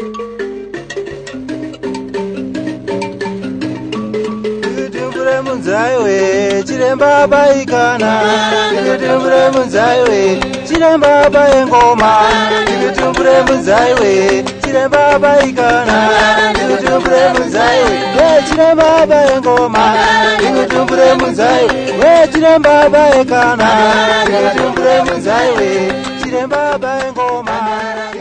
Munzaiwe chiremba baikana ndikutumbure munzaiwe chiremba baingoma ndikutumbure munzaiwe chiremba baikana ndikutumbure munzaiwe chiremba baingoma ndikutumbure munzaiwe chiremba baikana ndikutumbure munzaiwe chiremba baingoma